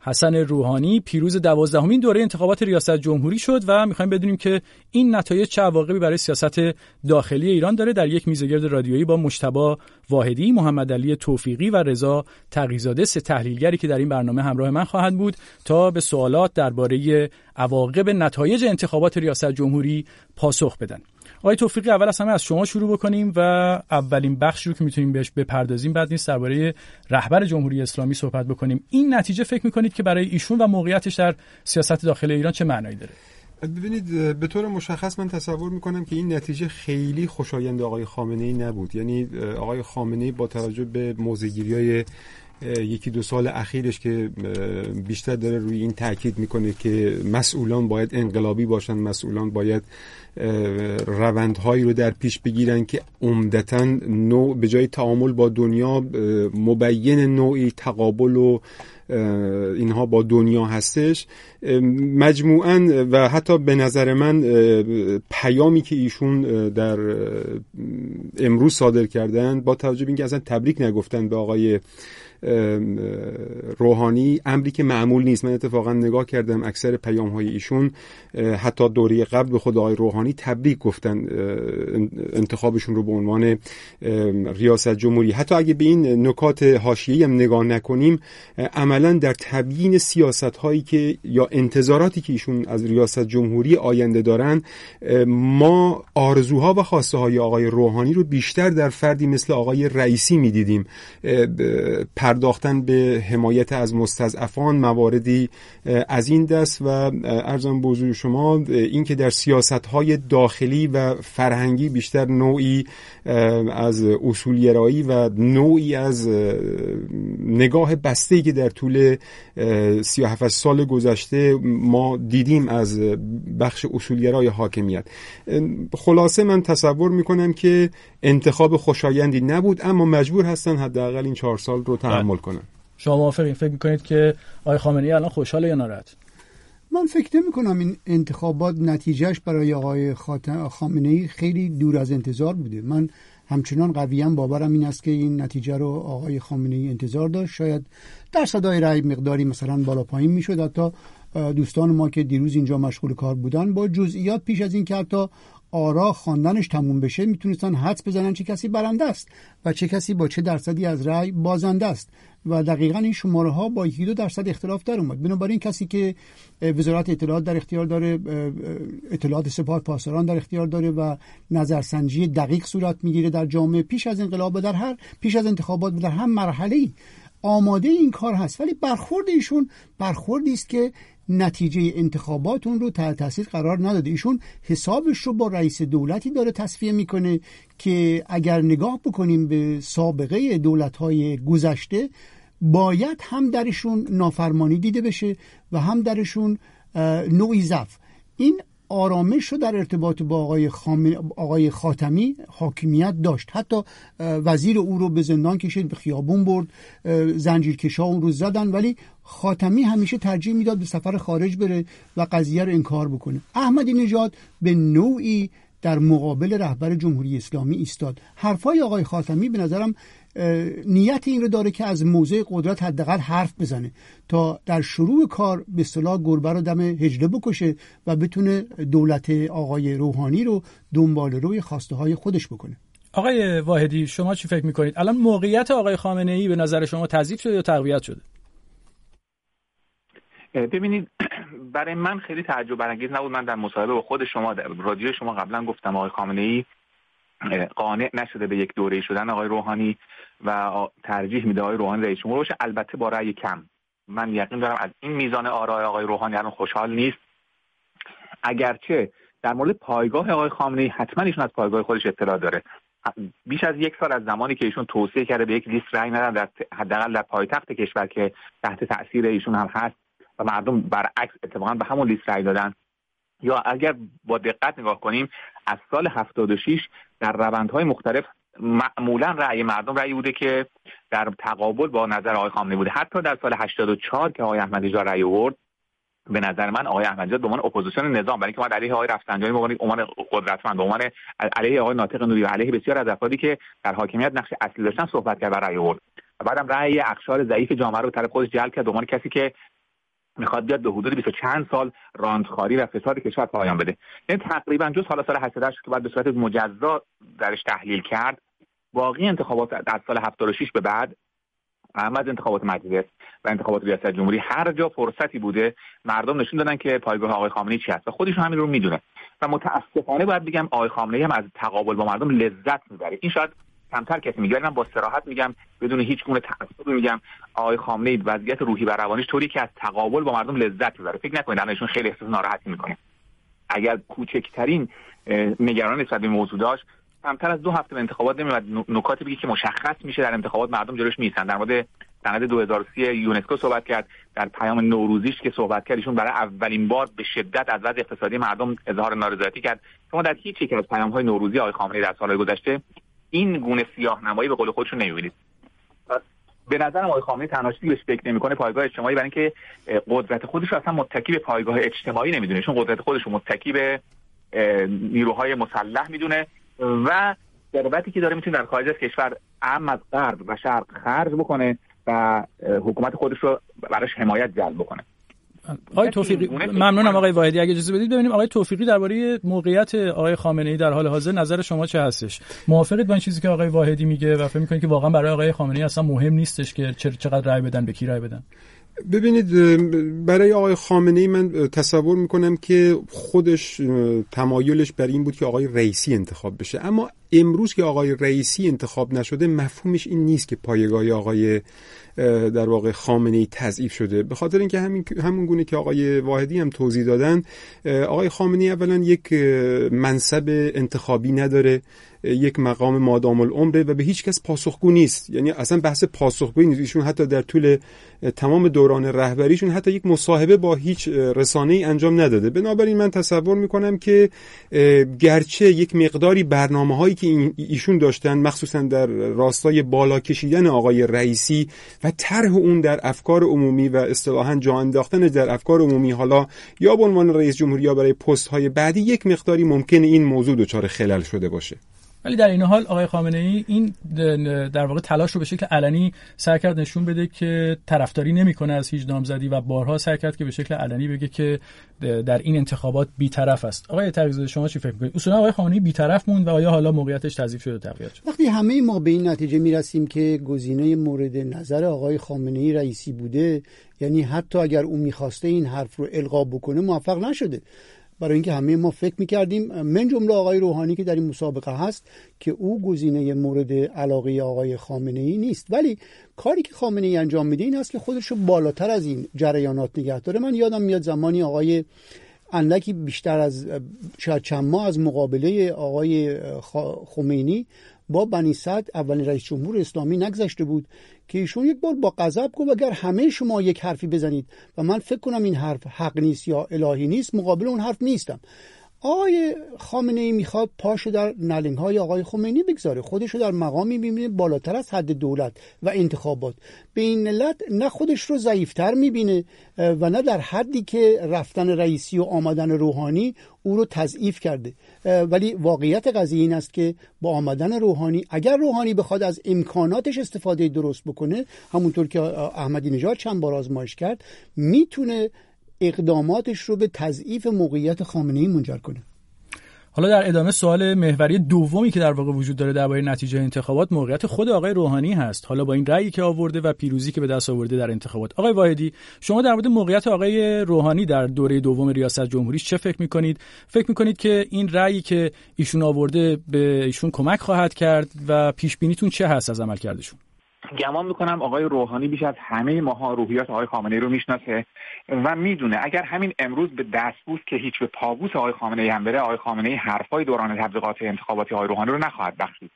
حسن روحانی پیروز 12مین دوره انتخابات ریاست جمهوری شد و می‌خوایم بدونیم که این نتایج چه عواقبی برای سیاست داخلی ایران داره. در یک میزگرد رادیویی با مجتبی واحدی، محمدعلی توفیقی و رضا تقی‌زاده، سه تحلیلگری که در این برنامه همراه من خواهند بود تا به سوالات درباره عواقب نتایج انتخابات ریاست جمهوری پاسخ بدن. آقای توفیقی، اول از همه از شما شروع بکنیم و اولین بخشی رو که میتونیم بهش بپردازیم بعد نیست درباره رهبر جمهوری اسلامی صحبت بکنیم. این نتیجه فکر میکنید که برای ایشون و موقعیتش در سیاست داخل ایران چه معنایی داره؟ ببینید، به طور مشخص من تصور میکنم که این نتیجه خیلی خوشایند آقای خامنه‌ای نبود. یعنی آقای خامنه‌ای با توجه به موضع‌گیری‌های یکی دو سال اخیرش که بیشتر داره روی این تاکید میکنه که مسئولان باید انقلابی باشن، مسئولان باید روندهایی رو در پیش بگیرن که عمدتاً نوع به جای تعامل با دنیا مبین نوعی تقابل و اینها با دنیا هستش. مجموعاً و حتی به نظر من پیامی که ایشون در امروز صادر کردن با توجه به اینکه اصلا تبریک نگفتن به آقای روحانی، امری که معمول نیست. من اتفاقا نگاه کردم اکثر پیام‌های ایشون حتی دوره قبل به خود آقای روحانی تبریک گفتن انتخابشون رو به عنوان ریاست جمهوری. حتی اگه به این نکات حاشیه‌ای هم نگاه نکنیم، عملاً در تبیین سیاست‌هایی که یا انتظاراتی که ایشون از ریاست جمهوری آینده دارن، ما آرزوها و خواسته‌های آقای روحانی رو بیشتر در فردی مثل آقای رئیسی می‌دیدیم. پرداختن به حمایت از مستضعفان، مواردی از این دست و عرضم به حضور شما این که در سیاست‌های داخلی و فرهنگی بیشتر نوعی از اصولگرایی و نوعی از نگاه بسته‌ای که در طول 37 سال گذشته ما دیدیم از بخش اصولگرای حاکمیت. خلاصه من تصور میکنم که انتخاب خوشایندی نبود، اما مجبور هستن حداقل این 4 سال رو تحمل کنن. شما موافقین؟ فکر میکنید که آقای خامنه‌ای الان خوشحاله یا ناراحت؟ من فکر نمی‌کنم این انتخابات نتیجهش برای آقای خامنه‌ای خیلی دور از انتظار بوده. من همچنان قویاً باورم این است که این نتیجه رو آقای خامنه‌ای انتظار داشت. شاید درصدهای رأی مقداری مثلا بالا پایین میشد. حتی دوستان ما که دیروز اینجا مشغول کار بودن با جزئیات پیش از این که حتی آرا خواندنش تموم بشه میتونستن حدس بزنن چه کسی برنده است و چه کسی با چه درصدی از رأی بازنده است و دقیقاً این شماره ها با 1-2% اختلاف در اومد. بنابراین کسی که وزارت اطلاعات در اختیار داره، اطلاعات سپاه پاسداران در اختیار داره و نظرسنجی دقیق صورت میگیره در جامعه پیش از انقلاب و پیش از انتخابات و در هم مرحله‌ای آماده این کار هست، ولی برخورد ایشون برخوردی است که نتیجه انتخابات اون رو تحت تاثیر قرار نداده. ایشون حسابش رو با رئیس دولتی داره تصفیه میکنه که اگر نگاه بکنیم به سابقه دولت‌های گذشته باید هم درشون نافرمانی دیده بشه و هم درشون نوعی ضعف. این آرامش رو در ارتباط با آقای خاتمی حاکمیت داشت. حتی وزیر او رو به زندان کشید، به خیابون برد، زنجیرکشا اون رو زدن، ولی خاتمی همیشه ترجیح میداد به سفر خارج بره و قضیه رو انکار بکنه. احمدی نژاد به نوعی در مقابل رهبر جمهوری اسلامی ایستاد. حرفای آقای خاتمی به نظرم نیت این رو داره که از موضع قدرت حداقل حرف بزنه تا در شروع کار به اصطلاح گربه رو دم حجله بکشه و بتونه دولت آقای روحانی رو دنبال روی خواسته های خودش بکنه. آقای واحدی، شما چی فکر میکنید؟ الان موقعیت آقای خامنه‌ای به نظر شما تضعیف شده یا تقویت شده؟ ببینید، برای من خیلی تعجب برانگیز نبود. من در مصاحبه با خود شما در رادیو شما قبلا گفتم آقای خامنه‌ای قانع نشده به یک دوره شدن آقای روحانی و ترجیح میده آقای روحانی رئیس جمهور باشه، البته با رأی کم. من یقین دارم از این میزان آرای آقای روحانی الان خوشحال نیست، اگرچه در مورد پایگاه آقای خامنه‌ای حتما ایشون از پایگاه خودش اطلاع داره. بیش از 1 سال از زمانی که ایشون توصیه کرده به یک لیست رأی ندن در حداقل در پایتخت کشور که تحت تأثیر ایشون هم هست و مردم برعکس اتفاقا به همون لیست رأی دادن، یا اگر با دقت نگاه کنیم از سال 76 در روندهای مختلف معمولا رأی مردم رأی بوده که در تقابل با نظر آقای خامنه‌ای بوده. حتی در سال 84 که آقای احمدی‌نژاد رأی آورد، به نظر من آقای احمدی‌نژاد به عنوان اپوزیسیون نظام، برای اینکه ما علیه آقای رفسنجانی به عنوان قدرتمند، به عنوان علیه آقای ناطق نوری و علیه بسیار از افرادی که در حاکمیت نقش اصلی داشتن صحبت کرد و رأی آورد. و بعدم رأی اقشار ضعیف جامعه رو به طرف خودش جلب کرد به عنوان کسی که میخواد بیاد به حدود 20 چند سال راندخواری و فساد کشور پایان بده. یعنی تقریبا جز سال 88 که بعد به صورت مجزا درش تحلیل کرد، باقی انتخابات از سال 76 به بعد، اما از انتخابات مجلس و انتخابات ریاست جمهوری، هر جا فرصتی بوده مردم نشون دادن که پایگاه آقای خامنه‌ای چی هست و خودشون همین رو میدونه و متاسفانه باید بگم آقای خامنه‌ای هم از تقابل با مردم لذت میبره. این شاید کمتر کسی میگه، من با صراحت میگم، بدون هیچ گونه تعصب میگم، آقای خامنه‌ای وضعیت روحی و روانیش طوری که از تقابل با مردم لذت میبره. فکر نکنید الانشون خیلی احساس ناراحتی میکنه. اگر کوچکترین نگران نسبت به موضوع داشت، کمتر از 2 هفته به انتخابات نمیاد نکاتی بگه که مشخص میشه در انتخابات مردم جلوش میسن. در مورد سند 2030 یونسکو صحبت کرد، در پیام نوروزیش که صحبت کرد ایشون برای اولین بار به شدت از وضع اقتصادی مردم اظهار نارضایتی کرد. شما در هیچ یک از پیام‌های نوروزی آقای خامنه‌ای در سال‌های گذشته این گونه سیاه‌نمایی به قول خودشون نمی‌بینید. به نظر آقای خامنه‌ای تنها چیزی بهش فکر نمی‌کنه پایگاه اجتماعی، برای اینکه قدرت خودش رو اصلا متکی به پایگاه اجتماعی نمی‌دونه، چون قدرت خودش رو متکی به نیروهای مسلح می‌دونه و ثروتی که داره می‌تونه در خارج از کشور اهم از غرب و شرق خرج بکنه و حکومت خودش رو براش حمایت جلب بکنه. آقای توفیقی، ممنونم آقای واحدی. اگه اجازه بدید ببینیم آقای توفیقی درباره موقعیت آقای خامنه‌ای در حال حاضر نظر شما چه هستش؟ موافقید با این چیزی که آقای واحدی میگه و فکر می‌کنید که واقعا برای آقای خامنه‌ای اصلا مهم نیستش که چقدر رأی بدن، به کی رأی بدن؟ ببینید، برای آقای خامنه‌ای من تصور میکنم که خودش تمایلش بر این بود که آقای رئیسی انتخاب بشه، اما امروز که آقای رئیسی انتخاب نشده مفهومش این نیست که پایگاه آقای در واقع خامنه‌ای تضعیف شده، به خاطر اینکه همون گونه که آقای واحدی هم توضیح دادن، آقای خامنه‌ای اولا یک منصب انتخابی نداره، یک مقام مادام العمره و به هیچ کس پاسخگو نیست. یعنی اصلا بحث پاسخگویی نیست. ایشون حتی در طول تمام دوران رهبریشون حتی یک مصاحبه با هیچ رسانه‌ای انجام نداده. بنابراین من تصور میکنم که گرچه یک مقداری برنامه‌هایی که ایشون داشتن، مخصوصا در راستای بالا کشیدن آقای رئیسی و طرح اون در افکار عمومی و اصطلاحاً جا انداختن در افکار عمومی، حالا یا به عنوان رئیس جمهوری یا برای پست‌های بعدی، یک مقداری ممکنه این موضوع دچار خلل شده باشه. ولی در این حال آقای خامنه‌ای این در واقع تلاش رو به شکل علنی سعی کرد نشون بده که طرفداری نمی‌کنه از هیچ نامزدی و بارها سعی کرد که به شکل علنی بگه که در این انتخابات بی‌طرف است. آقای تقی‌زاده شما چی فکر می‌کنید؟ اصولا آقای خامنه‌ای بی‌طرف موند و آیا حالا موقعیتش تضعیف شده تقویت شد؟ وقتی همه ما به این نتیجه میرسیم که گزینه مورد نظر آقای خامنه‌ای رئیسی بوده، یعنی حتی اگر اون می‌خواسته این حرف رو القا بکنه موفق نشده، برای اینکه همه ما فکر می‌کردیم من جمله آقای روحانی که در این مسابقه هست که او گزینه مورد علاقه آقای خامنه‌ای نیست. ولی کاری که خامنه‌ای انجام میده این است که خودش رو بالاتر از این جریانات نگه داره. من یادم میاد زمانی آقای اندکی بیشتر از شاید چند ماه از مقابله آقای خمینی با بنی سعد اولین رئیس جمهور اسلامی نگذشته بود که ایشون یک بار با غضب گفت اگر همه شما یک حرفی بزنید و من فکر کنم این حرف حق نیست یا الهی نیست، مقابل اون حرف نیستم. آقای خامنه‌ای میخواد پاشو در نلنگ‌های آقای خمینی بگذاره، خودشو در مقامی میبینه بالاتر از حد دولت و انتخابات. به این علت نه خودش رو ضعیف‌تر میبینه و نه در حدی که رفتن رئیسی و آمدن روحانی او رو تضعیف کرده. ولی واقعیت قضیه این است که با آمدن روحانی، اگر روحانی بخواد از امکاناتش استفاده درست بکنه، همونطور که احمدی نژاد چند بار آزمایش کرد، میتونه اقداماتش رو به تضعیف موقعیت خامنه‌ای منجر کنه. حالا در ادامه سوال محوری دومی که در واقع وجود داره درباره نتیجه انتخابات، موقعیت خود آقای روحانی هست. حالا با این رأیی که آورده و پیروزی که به دست آورده در انتخابات، آقای واحدی شما در مورد موقعیت آقای روحانی در دوره دوم ریاست جمهوری چه فکر می‌کنید؟ فکر می‌کنید که این رأیی که ایشون آورده به ایشون کمک خواهد کرد و پیش بینیتون چه هست از عملکردشون؟ گمان میکنم آقای روحانی بیش از همه ماها روحیات آقای خامنه‌ای رو میشناسه و میدونه اگر همین امروز به دستبوس که هیچ به پابوس آقای خامنه‌ای هم بره، آقای خامنه‌ای حرفای دوران تبلیغات انتخاباتی آقای روحانی رو نخواهد بخشید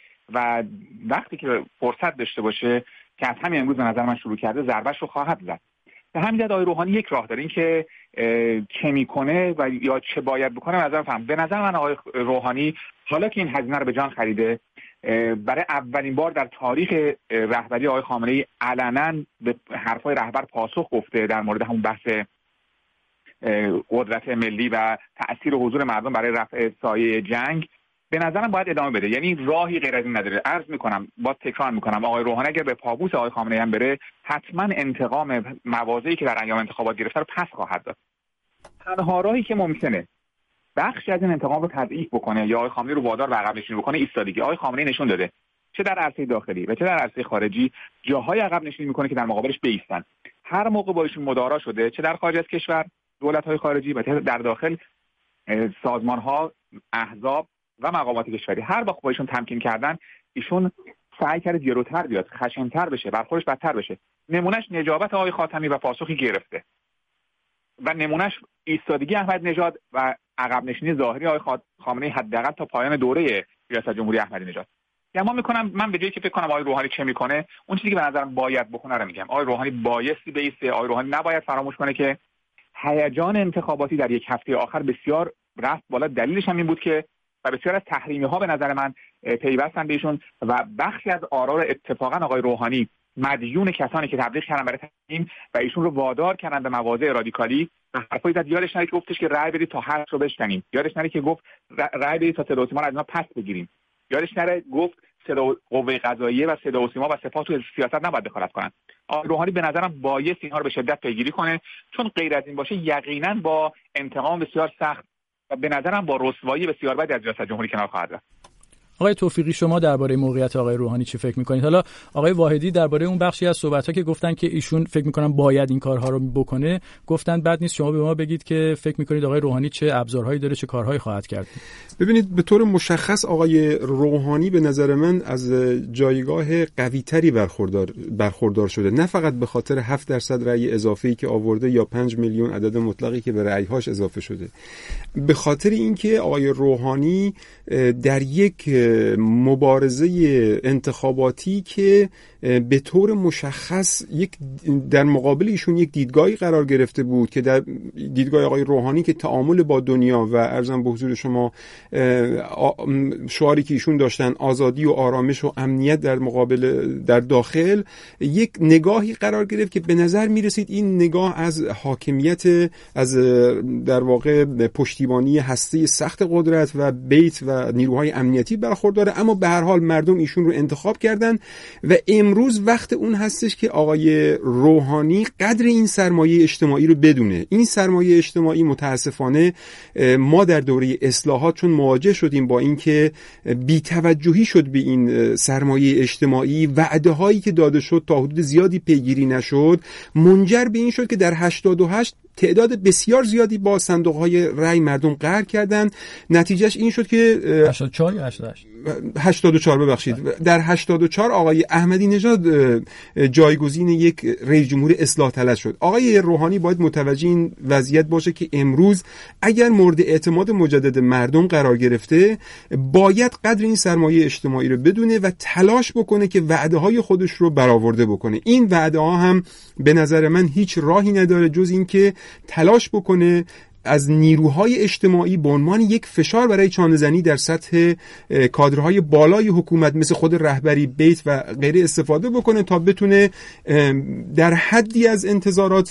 و وقتی که فرصت داشته باشه که از همین امروز به نظر من شروع کرده، ضربه‌اش رو خواهد زد. به همین جهت آقای روحانی یک راه داره، این که چه میکنه و یا چه باید بکنه. به نظر من آقای روحانی حالا که این هزینه رو به جان خریده، برای اولین بار در تاریخ رهبری آقای خامنه‌ای علنا به حرفای رهبر پاسخ گفته در مورد همون بحث قدرت ملی و تأثیر حضور مردم برای رفع سایه جنگ به نظرم باید ادامه بده، یعنی راهی غیر از این نداره. عرض میکنم، با تکرار میکنم، آقای روحانی اگر به پابوس آقای خامنه‌ای هم بره، حتما انتقام مواضعی که در ایام انتخابات گرفته رو پس خواهد داد. تنها راهی که ممکنه بخشی از این انتقام رو تضعیف بکنه یا آقای خامنه‌ای رو وادار به عقب نشینی بکنه ایستادگی. آقای خامنه‌ای نشون داده چه در عرصه داخلی و چه در عرصه خارجی جاهای عقب نشینی میکنه که در مقابلش بایستن. هر موقع با ایشون مدارا شده، چه در خارج از کشور، دولت‌های خارجی و چه در داخل سازمان‌ها، احزاب و مقامات کشوری، هر وقت با ایشون تمکین کردن، ایشون سعی کرده جلوتر بیاد، خشن‌تر بشه، برخوردش بدتر بشه. نمونهش نجابت آقای خاتمی و پاسخی گرفته و نمونهش ایستادگی احمدی نژاد و عقب نشینی ظاهری آقای خامنه‌ای حداقل تا پایان دوره ریاست جمهوری احمدی نژاد. یعنی من به جایی که فکر کنم آقای روحانی چه میکنه، اون چیزی که به نظرم باید بکنه رو میگم. آقای روحانی بایستی بیسته. آقای روحانی نباید فراموش کنه که هیجان انتخاباتی در یک هفته آخر بسیار رفت بالا. دلیلش هم این بود که و بسیار از تحریمی ها به نظر من پیوستن بهشون و بخشی از آرا رو اتفاقا آقای روحانی مدیون کسانی که تبلیغ کردن برای تحریم و ایشون رو وادار کردن به مواضع رادیکالی و حرفایی زد. یادش نره که گفتش که رأی بدید تا حرف رو بشکنیم. یادش نره که گفت رأی بدید تا صدا و سیما رو از اینا پس بگیریم. یادش نره گفت قوه قضاییه و صدا و سیما و سپاه تو سیاست نباید دخالت کنن. آقای روحانی به نظرم بایست اینها رو به شدت پیگیری کنه، چون غیر از این باشه یقینا با انتقام بسیار سخت و به نظرم با رسوایی بسیار بدی از ریاست جمهوری کنار خواهد رفت. آقای توفیقی، شما درباره موقعیت آقای روحانی چی فکر می‌کنید؟ حالا آقای واحدی درباره اون بخشی از صحبت‌ها که گفتن که ایشون فکر می‌کنن باید این کارها رو بکنه، گفتن بد نیست شما به ما بگید که فکر می‌کنید آقای روحانی چه ابزارهایی داره، چه کارهایی خواهد کرد. ببینید، به طور مشخص آقای روحانی به نظر من از جایگاه قوی‌تری برخوردار شده، نه فقط به خاطر 7% رأی اضافه‌ای که آورده یا 5 میلیون عدد مطلقی که به رأی‌هاش اضافه شده، به خاطر اینکه آقای روحانی در یک مبارزه انتخاباتی که به طور مشخص در مقابل ایشون یک دیدگاهی قرار گرفته بود که در دیدگاه آقای روحانی که تعامل با دنیا و عرضم به حضور شما شعاری که ایشون داشتن آزادی و آرامش و امنیت در داخل، یک نگاهی قرار گرفت که به نظر می رسید این نگاه از حاکمیت، از در واقع پشتیبانی هسته سخت قدرت و بیت و نیروهای امنیتی برخورداره. اما به هر حال مردم ایشون رو انتخاب کردن و امروز وقت اون هستش که آقای روحانی قدر این سرمایه اجتماعی رو بدونه. این سرمایه اجتماعی متاسفانه ما در دوره اصلاحات چون مواجه شدیم با اینکه بی‌توجهی شد به این سرمایه اجتماعی، وعده هایی که داده شد تا حدود زیادی پیگیری نشد، منجر به این شد که در 88 تعداد بسیار زیادی با صندوق‌های رای مردم قهر کردند. نتیجهش این شد که 84 یا 88 84 ببخشید، در 84 آقای احمدی نژاد جایگزین یک رئیس جمهور اصلاح طلب شد. آقای روحانی باید متوجه این وضعیت باشه که امروز اگر مورد اعتماد مجدد مردم قرار گرفته، باید قدر این سرمایه اجتماعی رو بدونه و تلاش بکنه که وعده‌های خودش رو برآورده بکنه. این وعده‌ها هم به نظر من هیچ راهی نداره جز این که تلاش بکنه از نیروهای اجتماعی به عنوان یک فشار برای چانه‌زنی در سطح کادرهای بالای حکومت مثل خود رهبری، بیت و غیره استفاده بکنه تا بتونه در حدی از انتظارات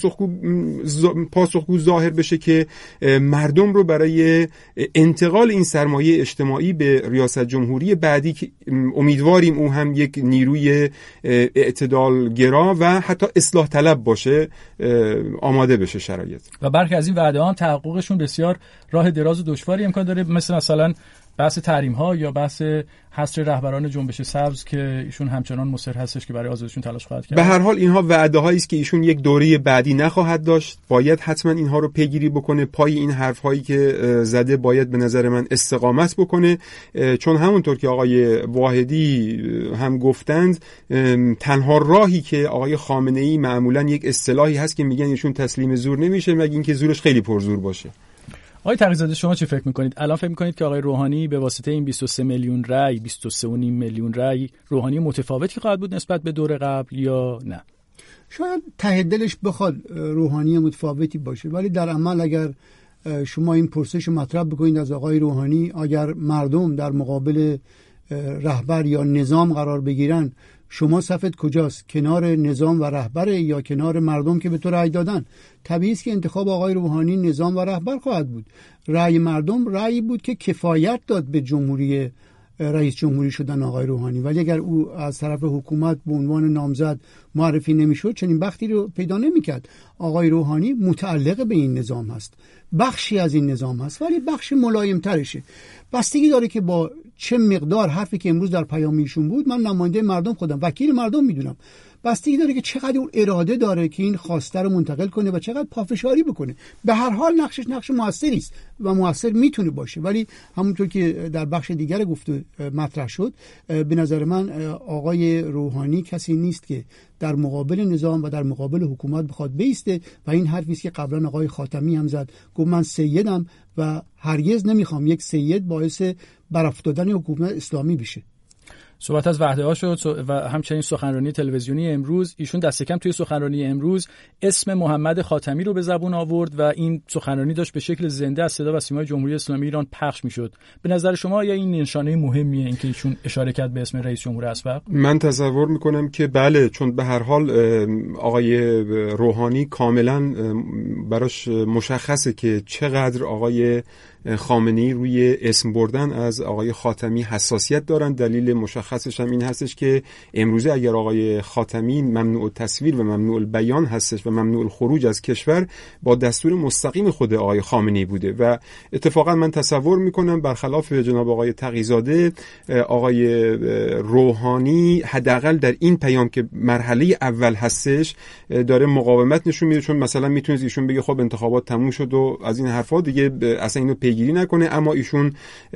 پاسخگو ظاهر بشه که مردم رو برای انتقال این سرمایه اجتماعی به ریاست جمهوری بعدی که امیدواریم او هم یک نیروی اعتدالگرا و حتی اصلاح طلب باشه آماده بشه شرایط. و برخی از این وعده ها تحققشون بسیار راه دراز و دشواری امکان داره، مثلا بحث تحریم ها یا بحث حصر رهبران جنبش سبز که ایشون همچنان مصر هستش که برای آزادیشون تلاش خواهد کرد. به هر حال اینها وعده هایی است که ایشون یک دوره بعدی نخواهد داشت. باید حتما اینها رو پیگیری بکنه. پای این حرف هایی که زده باید به نظر من استقامت بکنه، چون همونطور که آقای واحدی هم گفتند، تنها راهی که آقای خامنه‌ای معمولا یک اصطلاحی هست که میگن ایشون تسلیم زور نمیشه مگر اینکه زورش خیلی پرزور باشه. آقای تقی‌زاده، شما چی فکر میکنید؟ الان فکر میکنید که آقای روحانی به واسطه این 23 میلیون رای، 23.5 میلیون رای، روحانی متفاوتی خواهد بود نسبت به دور قبل یا نه؟ شاید ته دلش بخواد روحانی متفاوتی باشه، ولی در عمل اگر شما این پرسش مطرح بکنید از آقای روحانی، اگر مردم در مقابل رهبر یا نظام قرار بگیرن، شما صفت کجاست؟ کنار نظام و رهبر یا کنار مردم که به تو رأی دادن؟ طبیعی است که انتخاب آقای روحانی نظام و رهبر خواهد بود. رأی مردم رأی بود که کفایت داد به جمهوری رئیس جمهوری شدن آقای روحانی، ولی اگر او از طرف حکومت به عنوان نامزد معرفی نمیشد چنین بختی رو پیدا نمیکرد. آقای روحانی متعلق به این نظام هست، بخشی از این نظام هست، ولی بخش ملایم ترشه. بستگی داره که با چه مقدار حرفی که امروز در پیام ایشون بود، من نماینده مردم خودم، وکیل مردم میدونم، بستگی داره که چقدر اون اراده داره که این خواسته رو منتقل کنه و چقدر پافشاری بکنه. به هر حال نقشش نقش موثری است و موثر میتونه باشه، ولی همونطور که در بخش دیگر گفته مطرح شد، به نظر من آقای روحانی کسی نیست که در مقابل نظام و در مقابل حکومت بخواد بیسته و این حرفی است که قبلا آقای خاتمی هم زد، گفت من سیدم و هرگز نمیخوام یک سید باعث برافتادن حکومت اسلامی بشه. صحبت از وحده ها شد و همچنین سخنرانی تلویزیونی امروز. ایشون دست کم توی سخنرانی امروز اسم محمد خاتمی رو به زبون آورد و این سخنرانی داشت به شکل زنده از صدا و سیمای جمهوری اسلامی ایران پخش میشد. به نظر شما آیا این نشانه مهمیه اینکه ایشون اشاره کرد به اسم رئیس جمهور اسبق؟ من تصور میکنم که بله، چون به هر حال آقای روحانی کاملا براش مشخصه که چقدر آقای خامنه‌ای روی اسم بردن از آقای خاتمی حساسیت دارن. دلیل مشخصش هم این هستش که امروزه اگر آقای خاتمی ممنوع التصویر و ممنوع البیان هستش و ممنوع الخروج از کشور، با دستور مستقیم خود آقای خامنه‌ای بوده و اتفاقا من تصور میکنم برخلاف جناب آقای تقی‌زاده، آقای روحانی حداقل در این پیام که مرحله اول هستش داره مقاومت نشون میده، چون مثلا میتونه ایشون بگه خب انتخابات تموم شد و از این حرفا دیگه اصلا اینو پیگیری نکنه، اما ایشون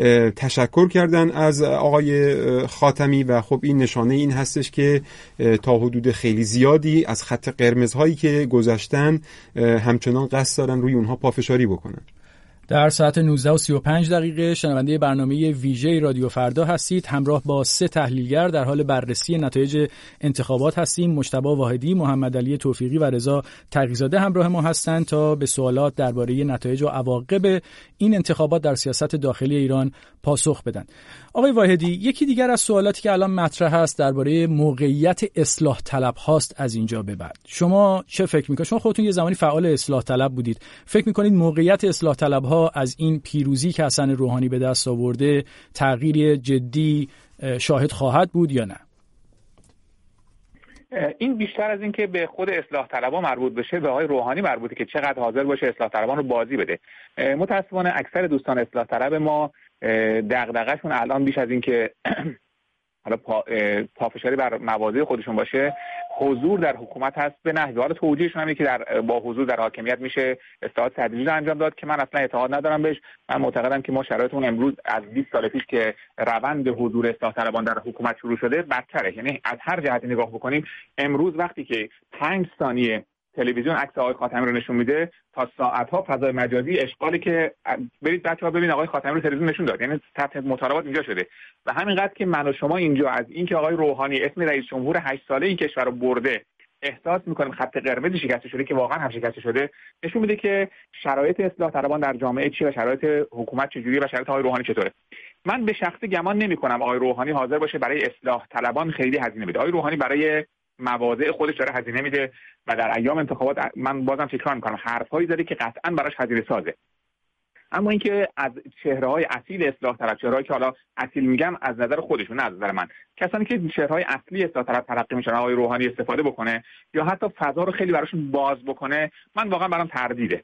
تشکر کردن از آقای خاتمی و خب این نشانه این هستش که تا حدود خیلی زیادی از خط قرمزهایی که گذاشتن همچنان قصد دارن روی اونها پافشاری بکنن. در ساعت 19:35 شنونده برنامه ویژه رادیو فردا هستید. همراه با 3 تحلیلگر در حال بررسی نتایج انتخابات هستیم. مجتبی واحدی، محمد علی توفیقی و رضا تقی‌زاده همراه ما هستند تا به سوالات درباره نتایج و عواقب این انتخابات در سیاست داخلی ایران پاسخ بدن. آقای واحدی، یکی دیگر از سوالاتی که الان مطرح است درباره موقعیت اصلاح طلب هاست از اینجا به بعد. شما چه فکر میکنید؟ شما خودتون یه زمانی فعال اصلاح طلب بودید. فکر میکنید موقعیت اصلاح طلب ها از این پیروزی که حسن روحانی به دست آورده تغییر جدی شاهد خواهد بود یا نه؟ این بیشتر از این که به خود اصلاح طلبان مربوط بشه، به آقای روحانی مربوطه که چقدر حاضر باشه اصلاح طلبان رو بازی بده. متاسفانه اکثر دوستان اصلاح طلب ما دغدغه‌شون الان بیش از این که حالا پافشاری بر مواضع خودشون باشه، حضور در حکومت هست به نحوی. حالا توجیهشون هم اینه که با حضور در حاکمیت میشه اصلاحات تدریجی رو انجام داد که من اصلا اعتقاد ندارم بهش. من معتقدم که ما شرایطمون امروز از 20 سال پیش که روند حضور اصلاح طلبان در حکومت شروع شده بدتره. یعنی از هر جهتی نگاه بکنیم، امروز وقتی که 5 ثانیه تلویزیون عکس آقای خاتمی رو نشون میده، تا ساعت‌ها فضای مجازی اشغالی که برید بچه‌ها ببین آقای خاتمی رو تلویزیون نشون داد. یعنی سطح مطالبات اینجا شده و همینقدر که من و شما اینجا از اینکه آقای روحانی اسم رئیس جمهور 8 ساله این کشور رو برده احساس می‌کنیم خط قرمزی شکسته شده، که واقعا هم شکسته شده، نشون میده که شرایط اصلاح طلبان در جامعه چیه و شرایط حکومت چجوریه و شرایط آقای روحانی چطوره. من به شخصه گمان نمی‌کنم آقای روحانی حاضر باشه برای اصلاح طلبان خیلی هزینه بده. آقای روحانی برای مواضع خودش داره هزینه میده و در ایام انتخابات من بازم تکرار میکنم حرفایی داره که قطعا براش هزینه سازه. اما اینکه از چهره‌های اصیل اصلاح طلب، چهره‌ای که حالا اصیل میگم از نظر خودشون نه از نظر من، کسانی که چهره‌های اصلی اصلاح طلب تلقی میشن آقای روحانی استفاده بکنه یا حتی فضا رو خیلی براشون باز بکنه، من واقعا برام تردیده.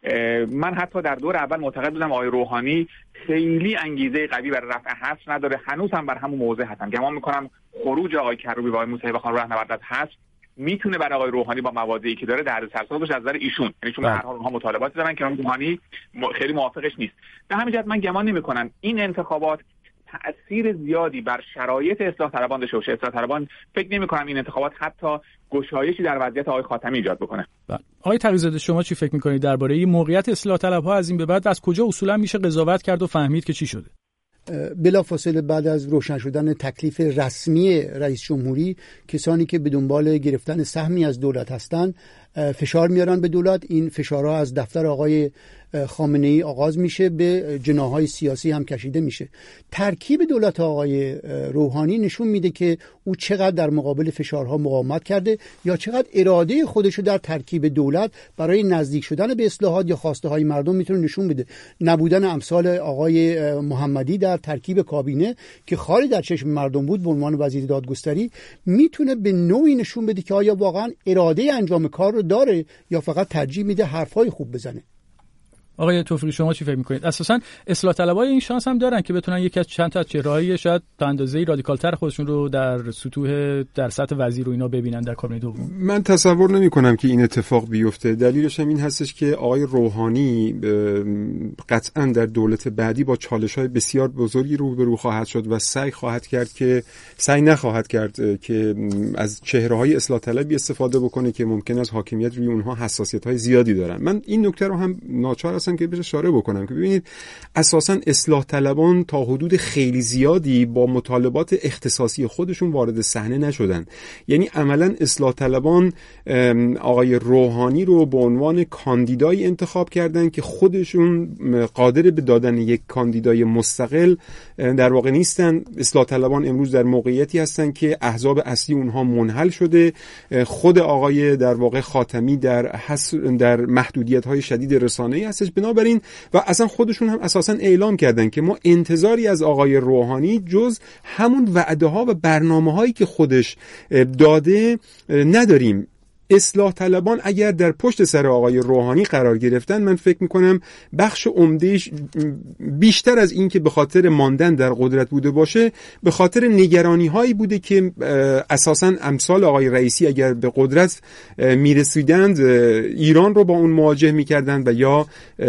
من حتی در دور اول معتقد بودم آقای روحانی خیلی انگیزه قوی برای رفع حصر نداره، هنوز هم بر همون موضع هستم. گمان میکنم خروج آقای کروبی و آقای موسوی خان رهنورد از حصر میتونه برای آقای روحانی با مواضعی که داره دردسرساز باشه از نظر ایشون، یعنی چون به هر حال اونها مطالباتی دارن که روحانی خیلی موافقش نیست. به همین جهت من گمان نمیکنم این انتخابات تأثیر زیادی بر شرایط اصلاح طلبان داشته باشه. اصلاح طلبان فکر نمی‌کنم این انتخابات حتی گشایشی در وضعیت آقای خاتمی ایجاد بکنه. آقای تقی‌زاده، شما چی فکر می‌کنید درباره موقعیت اصلاح طلب‌ها از این به بعد؟ از کجا اصولا میشه قضاوت کرد و فهمید که چی شده؟ بلافاصله بعد از روشن شدن تکلیف رسمی رئیس جمهوری، کسانی که به دنبال گرفتن سهمی از دولت هستند فشار میارن به دولت. این فشارها از دفتر آقای خامنه ای آغاز میشه، به جناح‌های سیاسی هم کشیده میشه. ترکیب دولت آقای روحانی نشون میده که او چقدر در مقابل فشارها مقاومت کرده یا چقدر اراده خودشو در ترکیب دولت برای نزدیک شدن به اصلاحات یا خواسته های مردم میتونه نشون بده. نبودن امثال آقای محمدی در ترکیب کابینه که خالی در چشم مردم بود به عنوان وزیر دادگستری میتونه به نوعی نشون بده که آیا واقعا اراده انجام کار رو داره یا فقط ترجیح میده حرفای خوب بزنه. آقای توفیقی شما چی فکر می‌کنید؟ اساساً اصلاح طلبای این شانس هم دارن که بتونن یکی از چند تا چهره‌های شاید تا اندازه‌ای رادیکال‌تر خودشون رو در سطوح در سطح وزیر و اینا ببینن در کابینه دوم. من تصور نمی‌کنم که این اتفاق بیفته. دلیلش هم این هستش که آقای روحانی قطعاً در دولت بعدی با چالش‌های بسیار بزرگی روبرو خواهد شد و سعی نخواهد کرد که از چهره‌های اصلاح طلبی استفاده بکنه که ممکن است حاکمیت روی اونها حساسیت‌های زیادی دارن. من این نکته رو هم ناچار هستم که بهش اشاره بکنم که ببینید اساساً اصلاح طلبان تا حدود خیلی زیادی با مطالبات اختصاصی خودشون وارد صحنه نشدن. یعنی عملاً اصلاح طلبان آقای روحانی رو به عنوان کاندیدای انتخاب کردن که خودشون قادر به دادن یک کاندیدای مستقل در واقع نیستن. اصلاح طلبان امروز در موقعیتی هستن که احزاب اصلی اونها منحل شده. خود آقای در واقع خاتمی در محدودیت‌های شدید رسانه‌ای هستش. بنابراین و اصلا خودشون هم اساسا اعلام کردن که ما انتظاری از آقای روحانی جز همون وعده‌ها و برنامه‌هایی که خودش داده نداریم. اصلاح طلبان اگر در پشت سر آقای روحانی قرار گرفتن، من فکر میکنم بخش عمدهش بیشتر از این که به خاطر ماندن در قدرت بوده باشه، به خاطر نگرانی هایی بوده که اساساً امثال آقای رئیسی اگر به قدرت میرسیدند ایران رو با اون مواجه میکردند و یا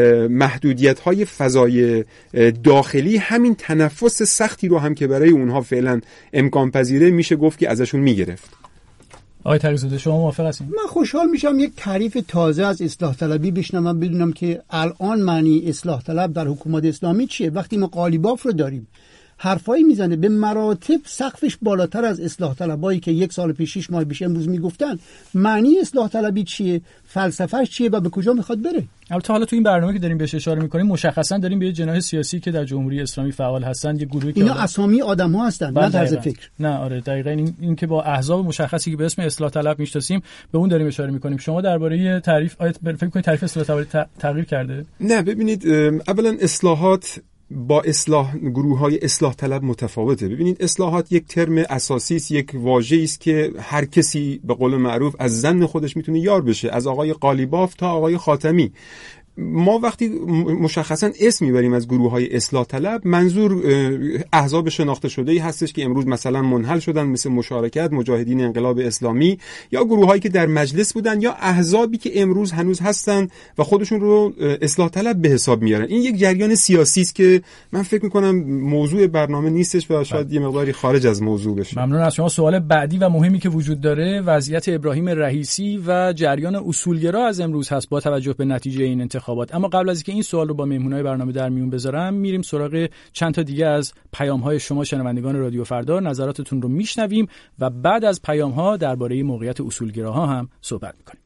محدودیت های فضای داخلی همین تنفس سختی رو هم که برای اونها فعلا امکان پذیره میشه گفت که ازشون میگرفت. آقای تقی‌زاده شما موافق هستین؟ من خوشحال میشم یک تعریف تازه از اصلاح طلبی بشنوم، بدونم که الان معنی اصلاح طلب در حکومت اسلامی چیه. وقتی ما قالیباف رو داریم حرفایی میزنه به مراتب سقفش بالاتر از اصلاح طلبایی که یک سال پیش 6 ماه پیش امروز میگفتن، معنی اصلاح طلبی چیه، فلسفه‌اش چیه و به کجا میخواد بره. البته حالا تو این برنامه که داریم بهش اشاره میکنیم مشخصا داریم به یه جناح سیاسی که در جمهوری اسلامی فعال هستن، یه گروهی که اینا اسامی آدم‌ها هستن نه طرز فکر. نه آره دقیقاً این که با احزاب مشخصی که به اسم اصلاح طلب میشناسیم به اون داریم اشاره میکنیم. شما درباره تعریف فکر کنید تعریف اصلاح طلب تغییر کرده؟ نه ببینید، اولا اصلاحات با گروه‌های اصلاح طلب متفاوته. ببینید اصلاحات یک ترم اساسی است، یک واژه‌ای است که هر کسی به قول معروف از ظن خودش میتونه یار بشه، از آقای قالیباف تا آقای خاتمی. ما وقتی مشخصا اسم میبریم از گروه‌های اصلاح طلب، منظور احزاب شناخته شده‌ای هستش که امروز مثلا منحل شدن، مثل مشارکت، مجاهدین انقلاب اسلامی، یا گروه‌هایی که در مجلس بودن، یا احزابی که امروز هنوز هستن و خودشون رو اصلاح طلب به حساب میارن. این یک جریان سیاسی است که من فکر می‌کنم موضوع برنامه نیستش و شاید یه مقداری خارج از موضوع بشه. ممنون از شما. سوال بعدی و مهمی که وجود داره وضعیت ابراهیم رئیسی و جریان اصولگرا از امروز هست با توجه به نتیجه این انتخابات. اما قبل از اینکه این سوال رو با مهمونای برنامه در میون بذارم، میریم سراغ چند تا دیگه از پیام‌های شما شنوندگان رادیو فردا. نظراتتون رو میشنویم و بعد از پیام‌ها درباره موقعیت اصولگراها هم صحبت می‌کنیم.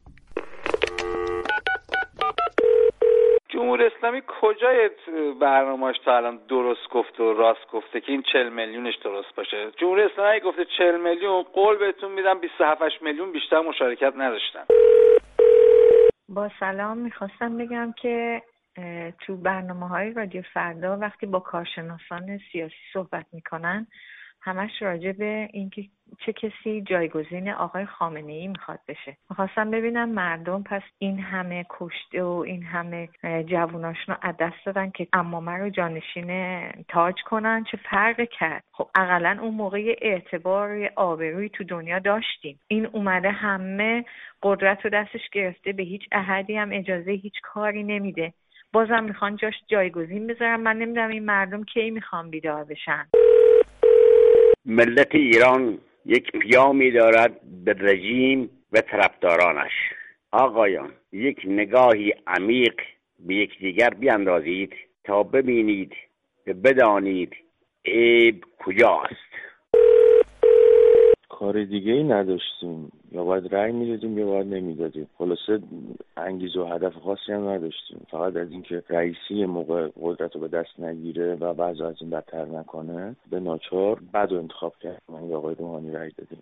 جمهوری اسلامی کجای برنامه‌اش تا الان درست گفت و راست گفته که این 40 میلیونش درست باشه؟ جمهوری اسلامی گفته 40 میلیون، قول بهتون میدم 27 میلیون بیشتر مشارکت نداشتن. با سلام، میخواستم بگم که تو برنامه‌های رادیو فردا وقتی با کارشناسان سیاسی صحبت میکنن همش راجع به اینکه چه کسی جایگزین آقای خامنه‌ای میخواد بشه. میخواستم ببینم مردم پس این همه کشته و این همه جووناشون رو از دست دادن که عمامه رو جانشین تاج کنن، چه فرقی کرد؟ خب اقلا اون موقع اعتبار آبرویی تو دنیا داشتیم. این اومده همه قدرت رو دستش گرفته، به هیچ احدی هم اجازه هیچ کاری نمیده، بازم میخوان جاش جایگزین بذارن. من نمیدونم این مردم کی میخوان بیدار بشن. ملت ایران یک پیامی دارد به رژیم و طرفدارانش. آقایان، یک نگاهی عمیق به یکدیگر بیاندازید تا ببینید و بدانید عیب کجاست. کار دیگه ای نداشتیم، یا باید رأی میدادیم یا باید نمیدادیم. خلاصه انگیزه و هدف خاصی هم نداشتیم، فقط از اینکه رئیسی موقع قدرت رو به دست نگیره و بعضی از این بدتر نکنه به ناچار بد رو انتخاب کردیم، آقای روحانی رأی دادیم.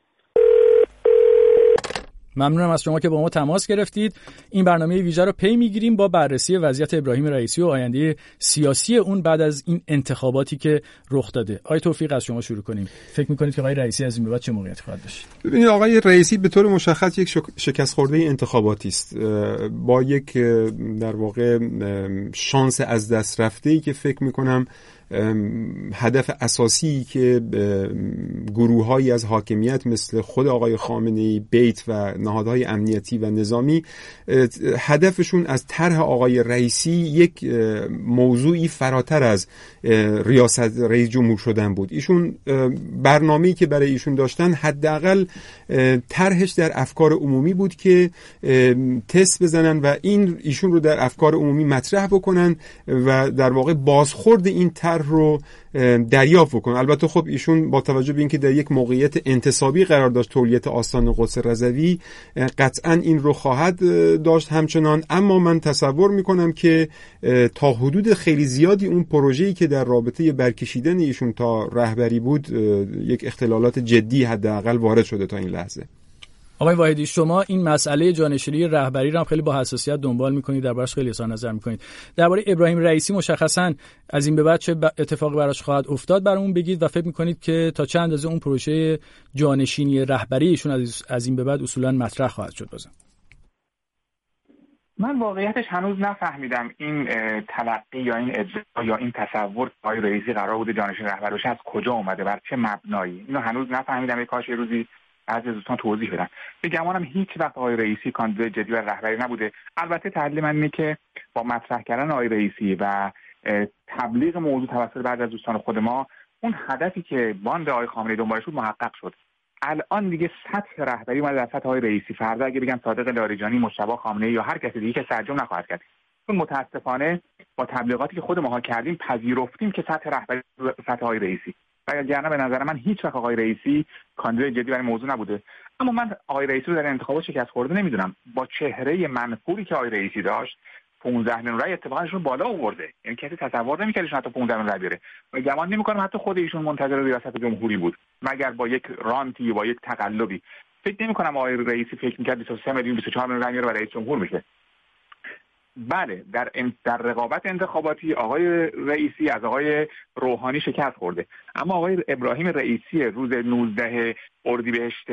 ممنونم از شما که با ما تماس گرفتید. این برنامه ویژه رو پی میگیریم با بررسی وضعیت ابراهیم رئیسی و آینده سیاسی اون بعد از این انتخاباتی که رخ داده. آقای توفیق از شما شروع کنیم. فکر می‌کنید که آقای رئیسی از این به بعد چه موقعیتی خواهد داشت؟ ببینید آقای رئیسی به طور مشخص یک شکست خورده انتخاباتی است، با یک در واقع شانس از دست رفته‌ای که فکر می‌کنم هدف اساسی که گروه‌هایی از حاکمیت مثل خود آقای خامنه‌ای، بیت و نهادهای امنیتی و نظامی هدفشون از طرح آقای رئیسی یک موضوعی فراتر از ریاست رئیس جمهور شدن بود. ایشون برنامه‌ای که برای ایشون داشتن حداقل طرحش در افکار عمومی بود که تست بزنن و ایشون رو در افکار عمومی مطرح بکنن و در واقع بازخورد این طرح رو دریافت بکنن. البته خب ایشون با توجه به اینکه در یک موقعیت انتصابی قرار داشت، تولیت آستان قدس رضوی، قطعا این رو خواهد داشت همچنان. اما من تصور میکنم که تا حدود خیلی زیادی اون پروژه‌ای که در رابطه برکشیدن ایشون تا رهبری بود یک اختلالات جدی حداقل وارد شده تا این لحظه. آقای واحدی، شما این مسئله جانشینی رهبری رو هم خیلی با حساسیت دنبال می‌کنید، دربارش خیلی اظهار نظر می‌کنید. درباره ابراهیم رئیسی مشخصاً از این به بعد چه اتفاقی براش خواهد افتاد برامون بگید و فکر می‌کنید که تا چه اندازه اون پروژه جانشینی رهبری ایشون از این به بعد اصولاً مطرح خواهد شد؟ بازم من واقعیتش هنوز نفهمیدم این تلقی یا این ادعا یا این تصور که آقای رئیسی قرار بوده جانشین رهبر بشه از کجا اومده، بر چه مبنایی. اینو هنوز نفهمیدم. کاش یه روزی از دوستان توضیح بدن. به گمانم هیچ وقت آقای رئیسی کاندید جدی و رهبری نبوده. البته تحلیل من اینه که با مطرح کردن آقای رئیسی و تبلیغ موضوع توسط بعضی از دوستان خود ما، اون هدفی که باند آقای خامنه‌ای دنبالش بود محقق شد. الان دیگه سطح رهبری اومده در سطح آقای رئیسی. فردا اگه بگن صادق لاریجانی، مجتبی خامنه‌ای یا هر کسی دیگه که سرجم نخواهد کرد. چون متاسفانه با تبلیغاتی که خود ما کردیم پذیرفتیم که سطح رهبری سطح آقای رئیسی. وگرنه به نظر من هیچ وقت آقای رئیسی کاندید جدی برای موضوع نبوده. اما من آقای رئیسی رو در انتخابات شکست خورده نمیدونم. با چهره منفوری که آقای رئیسی داشت 15 میلیون رای اتفاقا بالا آورده. یعنی کسی تصور نمی‌کرد ایشون حتی 15 میلیون رای بیاره. و گمان نمی‌کنم حتی خود ایشون منتظر ریاست جمهوری بود، مگر با یک رانتی، با یک تقلبی. فکر نمی‌کنم آقای رئیسی فکر می‌کرد 23 میلیون 24 میلیون رای میاره برای رئیس جمهور بشه. بله، در رقابت انتخاباتی آقای رئیسی از آقای روحانی شکست خورده، اما آقای ابراهیم رئیسی روز 19 اردیبهشت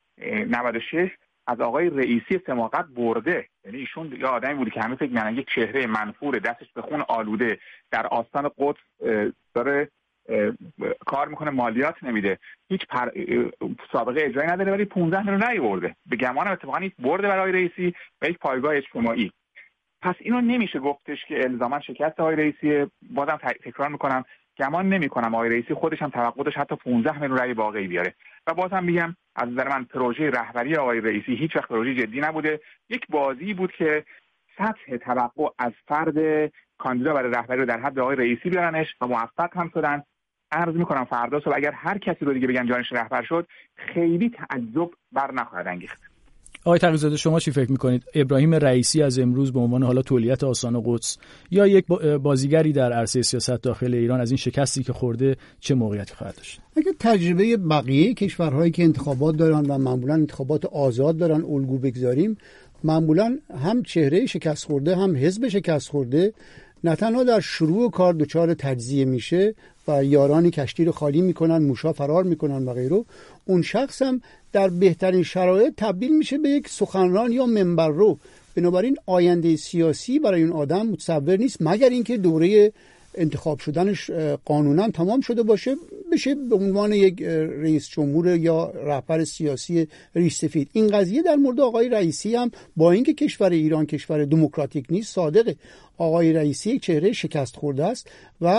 96 از آقای رئیسی سماقت برده. یعنی ایشون یه آدمی بودی که همه فکر می‌کنن یک چهره منفور، دستش به خون آلوده، در آستان قدس داره کار میکنه، مالیات نمیده، هیچ سابقه اجرایی نداره، ولی 15 میلیون رای برده. به گمانم اتفاقا یک برده برای رئیسی و یک پایگاه اجتماعی. پس اینو نمیشه گفتش که الزاما شکست آقای رئیسی. بازم تکرار میکنم، گمان نمیکنم آقای رئیسی خودش هم توقع داشت حتی 15 میلیون رای واقعی بیاره. و بازم میگم از نظر من پروژه رهبری آقای رئیسی هیچ وقت پروژه جدی نبوده. یک بازی بود که سطح توقع از فرد کاندیدا برای رهبری رو در حد آقای رئیسی بیارنش و موفق هم شدن. عرض میکنم فردا صبح اگر هر کسی رو دیگه بگن جانشین رهبر شد، خیلی تعجب بر نخواهد انگیخت. آقای تقی‌زاده، شما چی فکر میکنید؟ ابراهیم رئیسی از امروز به عنوان حالا تولیت آستان قدس یا یک بازیگری در عرصه سیاست داخل ایران از این شکستی که خورده چه موقعیتی خواهد داشت؟ اگه تجربه بقیه کشورهایی که انتخابات دارن و معمولا انتخابات آزاد دارن الگو بگذاریم، معمولا هم چهره شکست خورده هم حزب شکست خورده نه تنها در شروع کار دچار تجزیه میشه و یارانی کشتی رو خالی میکنن، موشا فرار میکنن و غیره، اون شخص هم در بهترین شرایط تبدیل میشه به یک سخنران یا منبررو. بنابراین آینده سیاسی برای اون آدم متصور نیست مگر اینکه دوره انتخاب شدنش قانونا تمام شده باشه، بشه به عنوان یک رئیس جمهور یا رهبر سیاسی ریش سفید. این قضیه در مورد آقای رئیسی هم با اینکه کشور ایران کشور دموکراتیک نیست صادقه. آقای رئیسی یک چهره شکست خورده است و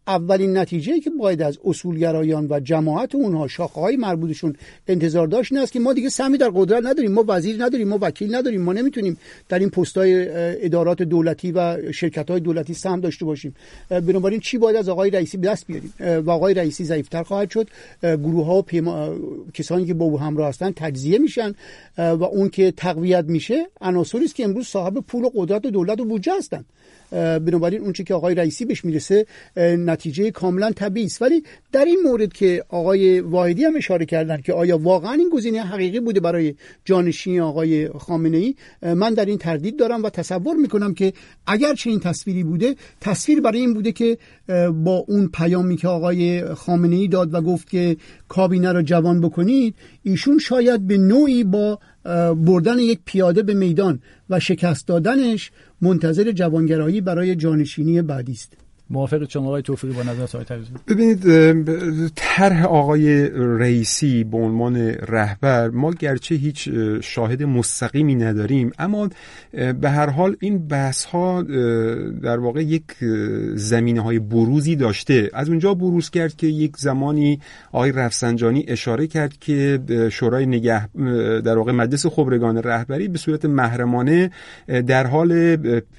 اولین نتیجه‌ای که باید از اصولگرایان و جماعت اونها شاخه‌های مربوطشون انتظار داشت این است که ما دیگه سهمی در قدرت نداریم، ما وزیر نداریم، ما وکیل نداریم، ما نمیتونیم در این پست‌های ادارات دولتی و شرکت‌های دولتی سهم داشته باشیم. بنابراین چی باید از آقای رئیسی به دست بیاریم؟ و آقای رئیسی ضعیف‌تر خواهد شد، گروه‌ها و کسانی که با او همراه هستن تجزیه میشن و اون که تقویت میشه عناصری است که امروز صاحب پول و قدرت و دولت و بودجه هستن. بنابراین اون چیزی که آقای رئیسی بهش میرسه نتیجه کاملا طبیعی است. ولی در این مورد که آقای واحدی هم اشاره کردن که آیا واقعا این گزینه حقیقی بوده برای جانشینی آقای خامنه‌ای، من در این تردید دارم و تصور میکنم که اگر چه این تصویری بوده، تصویر برای این بوده که با اون پیامی که آقای خامنه‌ای داد و گفت که کابینه رو جوان بکنید، ایشون شاید به نوعی با بردن یک پیاده به میدان و شکست دادنش منتظر جوانگرایی برای جانشینی بعدی است. موافق شما آقای توفیقی با نظر آقای تقی‌زاده؟ ببینید، طرح آقای رئیسی به عنوان رهبر ما گرچه هیچ شاهد مستقیمی نداریم، اما به هر حال این بحث ها در واقع یک زمینه های بروزی داشته. از اونجا بروز کرد که یک زمانی آقای رفسنجانی اشاره کرد که شورای در واقع مجلس خبرگان رهبری به صورت محرمانه در حال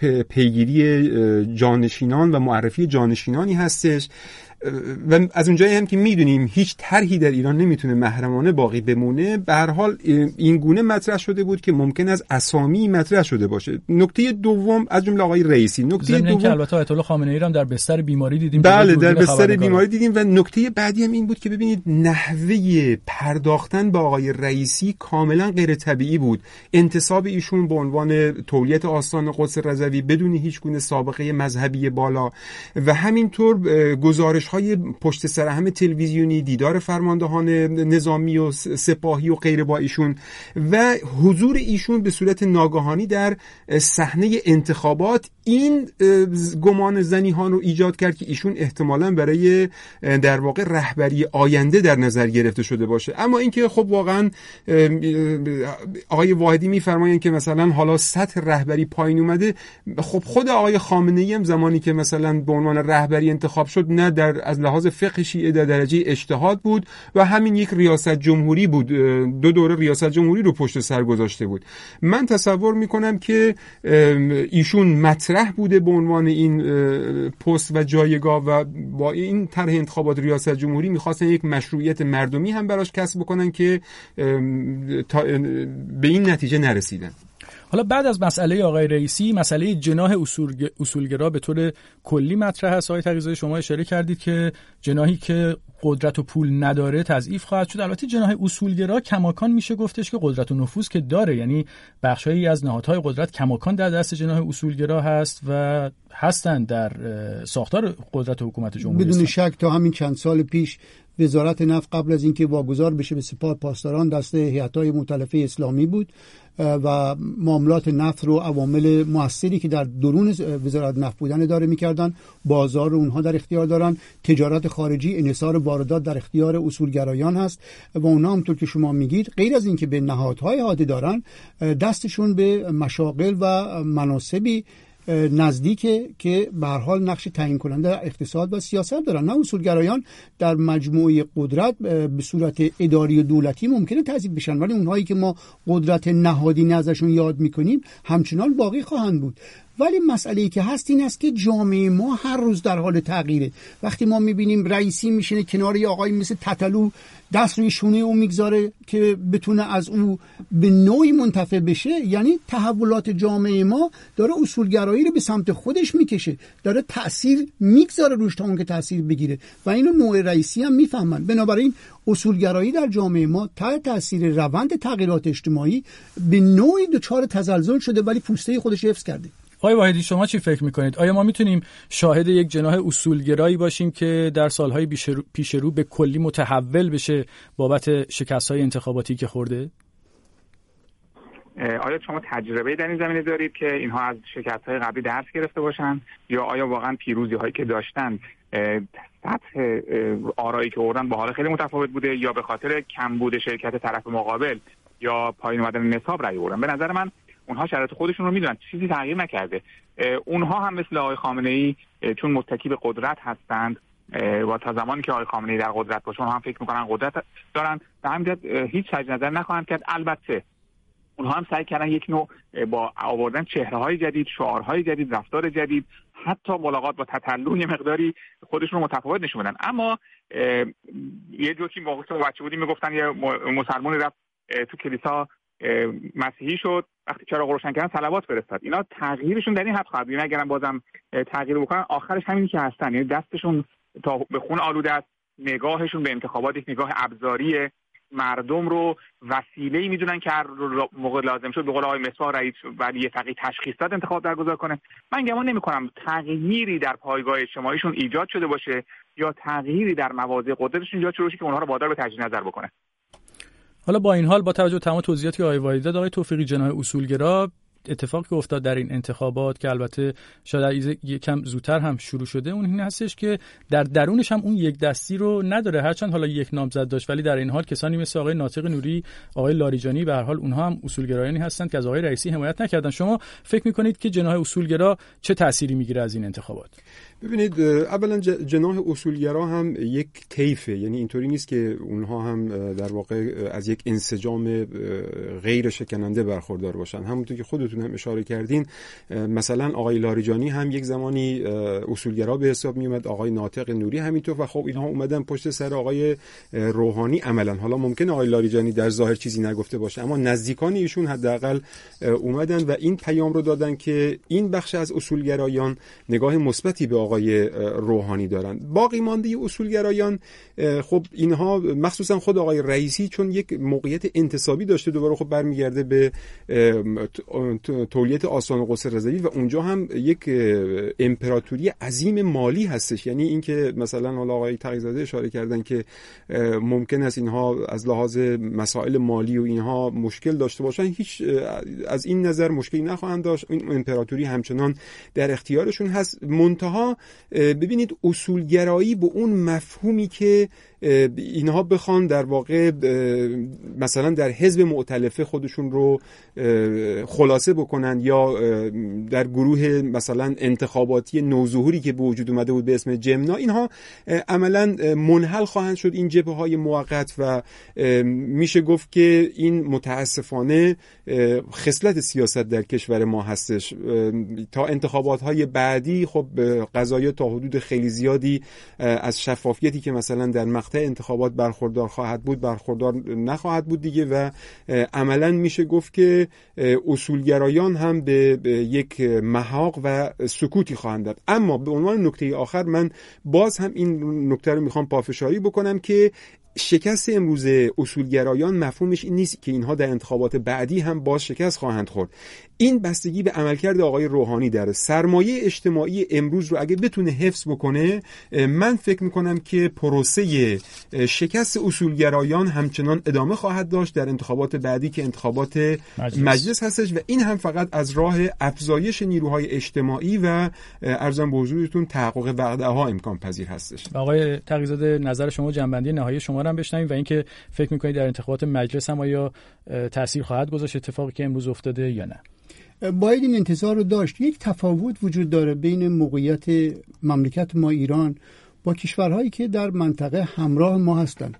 پیگیری جانشینان و معرفی جانشینانی هستش و از اونجایی هم که میدونیم هیچ طرحی در ایران نمیتونه محرمانه باقی بمونه، به هر حال این گونه مطرح شده بود که ممکن است اسامی مطرح شده باشه. نکته دوم از جمله آقای رئیسی، نکته دوم که البته آیت الله خامنه‌ای هم در بستر بیماری دیدیم. بله، در بستر بیماری دیدیم. و نکته بعدی هم این بود که ببینید نحوه پرداختن به آقای رئیسی کاملا غیر طبیعی بود. انتصاب ایشون به عنوان تولیت آستان قدس رضوی بدون هیچ گونه سابقه مذهبی بالا و همینطور گزارش های پشت سر هم تلویزیونی، دیدار فرماندهان نظامی و سپاهی و غیره با ایشون و حضور ایشون به صورت ناگهانی در صحنه انتخابات، این گمان زنی ها رو ایجاد کرد که ایشون احتمالاً برای در واقع رهبری آینده در نظر گرفته شده باشه. اما اینکه خب واقعاً آقای واحدی میفرمایند که مثلا حالا سطح رهبری پایین اومده، خب خود آقای خامنه‌ای هم زمانی که مثلا به عنوان رهبری انتخاب شد نه از لحاظ فقه شیعه در درجه اجتهاد بود و همین یک ریاست جمهوری بود، 2 دوره ریاست جمهوری رو پشت سر گذاشته بود. من تصور میکنم که ایشون مطرح بوده به عنوان این پست و جایگاه و با این طرح انتخابات ریاست جمهوری میخواستن یک مشروعیت مردمی هم براش کسب بکنن که به این نتیجه نرسیدن. حالا بعد از مسئله آقای رئیسی، مسئله جناح اصولگرا به طور کلی مطرح است. آقای تقی‌زاده شما اشاره کردید که جناحی که قدرت و پول نداره تضعیف خواهد شد. البته جناح اصولگرا کماکان میشه گفتش که قدرت و نفوذ که داره، یعنی بخشایی از نهادهای قدرت کماکان در دست جناح اصولگرا هست و هستند در ساختار قدرت و حکومت جمهوری. بدون شک تا همین چند سال پیش وزارت نفت قبل از اینکه واگذار بشه به سپاه پاسداران دست هیئت‌های مؤتلفه اسلامی بود و معاملات نفت رو عوامل مؤثری که در درون وزارت نفت بودن اداره می‌کردن، بازار رو اونها در اختیار دارن، تجارت خارجی، انحصار واردات در اختیار اصولگرایان هست و اونها همونطور که شما میگید غیر از اینکه به نهادهای عاده دارن، دستشون به مشاغل و مناصبی نزدیکه که به هر حال نقش تعیین کننده در اقتصاد و سیاست دارن. نه اصولگرایان در مجموعه قدرت به صورت اداری و دولتی ممکنه تضعیف بشن، ولی اونهایی که ما قدرت نهادینه ازشون یاد میکنیم همچنان باقی خواهند بود. ولی مسئله‌ای که هست این است که جامعه ما هر روز در حال تغییره. وقتی ما میبینیم رئیسی میشینه کنار یه آقایی مثل تتلو، دست روی شونه او میگذاره که بتونه از او به نوعی منتفع بشه، یعنی تحولات جامعه ما داره اصولگرایی رو به سمت خودش میکشه، داره تأثیر میگذاره روش تا اون که تأثیر بگیره و اینو نوع رئیسی هم میفهمن. بنابراین اصولگرایی در جامعه ما تحت تأثیر روند تغییرات اجتماعی به نوعی دچار تزلزل شده ولی پوسته خودش حفظ کرده. آقای واحدی شما چی فکر میکنید؟ آیا ما میتونیم شاهد یک جناح اصولگرایی باشیم که در سالهای پیش رو به کلی متحول بشه بابت شکست‌های انتخاباتی که خورده؟ آیا شما تجربه در این زمینه دارید که اینها از شکست‌های قبلی درس گرفته باشن یا آیا واقعا پیروزی‌هایی که داشتن سطح آرایی که آوردن با حال خیلی متفاوت بوده یا به خاطر کمبود شرکت طرف مقابل یا پایین اومدن نصاب رأی آوردن؟ به نظر من اونها شرایط خودشون رو میدونن، چیزی تغییر نکرده. اونها هم مثل آقای خامنه‌ای چون متکی به قدرت هستند و تا زمانی که آقای خامنه‌ای در قدرت باشه اونها هم فکر میکنن قدرت دارن، به همین جهت هیچ تجدید نظر نخواهند کرد. البته اونها هم سعی کردن یک نوع با آوردن چهره‌های جدید، شعارهای جدید، رفتار جدید، حتی ملاقات با تتلون یه مقداری خودشون رو متفاوت نشون بدن. اما یه جوکی موقعی که بچه بودیم میگفتن یه مسلمانی رفت تو کلیسا مسیحی شد، وقتی چراغ روشن کردن صلوات فرستاد. اینا تغییرشون در این حد خواهد بود، اگرم بازم تغییر بکنن آخرش همینی که هستن، یعنی دستشون تا به خون آلوده است، نگاهشون به انتخابات یک نگاه ابزاریه، مردم رو وسیله‌ای میدونن که هر موقع لازم شد به قول آقای مصباح رئیس ولی فقیه تشخیص داد انتخاب برگزار کنه. من گمان نمی‌کنم تغییری در پایگاه اجتماعیشون ایجاد شده باشه یا تغییری در مواضع قدرتشون ایجاد شده باشه که اونها رو وادار به تجدید نظر بکنه. حالا با این حال با توجه به تمام توضیحاتی که آقای واحدی داد، آقای توفیقی، جناح اصولگرا اتفاقی که افتاد در این انتخابات که البته شاید یکم زودتر هم شروع شده، اون این هستش که در درونش هم اون یک دستی رو نداره، هرچند حالا یک نامزد داشت، ولی در این حال کسانی مثل آقای ناطق نوری، آقای لاریجانی به هر حال اونها هم اصولگرایانی هستند که از آقای رئیسی حمایت نکردن. شما فکر می‌کنید که جناح اصولگرا چه تأثیری میگیره از این انتخابات؟ ببینید، اولا جناح اصولگرا هم یک طیفه، یعنی اینطوری نیست که اونها هم در واقع از یک انسجام غیر شکننده برخوردار باشن. همونطور که خودتون هم اشاره کردین، مثلا آقای لاریجانی هم یک زمانی اصولگرا به حساب می اومد، آقای ناطق نوری همینطور، و خب اینها اومدن پشت سر آقای روحانی عملا. حالا ممکنه آقای لاریجانی در ظاهر چیزی نگفته باشه، اما نزدیکان ایشون حداقل اومدن و این پیام رو دادن که این بخش از اصولگرایان نگاه مثبتی به آقای روحانی دارن. باقی مانده اصولگرایان، خب اینها مخصوصا خود آقای رئیسی چون یک موقعیت انتصابی داشته، دوباره خب برمیگرده به تولیت آستان قدس رضوی و اونجا هم یک امپراتوری عظیم مالی هستش. یعنی اینکه مثلا حالا آقای تقی‌زاده اشاره کردن که ممکن است اینها از لحاظ مسائل مالی و اینها مشکل داشته باشن، هیچ از این نظر مشکلی نخواهند داشت. این امپراتوری همچنان در اختیارشون هست. منتها ببینید، اصولگرایی به اون مفهومی که اینها بخوان در واقع مثلا در حزب مؤتلفه خودشون رو خلاصه بکنن یا در گروه مثلا انتخاباتی نوظهوری که به وجود اومده بود به اسم جمنا، اینها عملا منحل خواهند شد این جبهه‌های موقت و میشه گفت که این متاسفانه خصلت سیاست در کشور ما هستش. تا انتخابات‌های بعدی خب قضایا تا حدود خیلی زیادی از شفافیتی که مثلا در مقطع انتخابات برخوردار خواهد بود برخوردار نخواهد بود دیگه و عملا میشه گفت که اصولگرایان هم به یک محاق و سکوتی خواهند داد. اما به عنوان نکته آخر من باز هم این نکته رو میخوام پافشاری بکنم که شکست امروز اصولگرایان مفهومش این نیست که اینها در انتخابات بعدی هم باز شکست خواهند خورد. این بستگی به عملکرد آقای روحانی داره. سرمایه اجتماعی امروز رو اگه بتونه حفظ بکنه، من فکر میکنم که پروسه شکست اصولگرایان همچنان ادامه خواهد داشت در انتخابات بعدی که انتخابات مجلس هستش و این هم فقط از راه افزایش نیروهای اجتماعی و ارزم به حضورتون تحقق وعده‌ها امکان پذیر هستش. آقای تقی‌زاده، نظر شما، جنبندی نهایی شما رو هم بشنویم و اینکه فکر میکنید در انتخابات مجلس هم آیا تأثیر خواهد گذاشت اتفاقی که امروز افتاده یا نه؟ باید این انتظار رو داشت. یک تفاوت وجود داره بین موقعیت مملکت ما ایران با کشورهایی که در منطقه همراه ما هستند.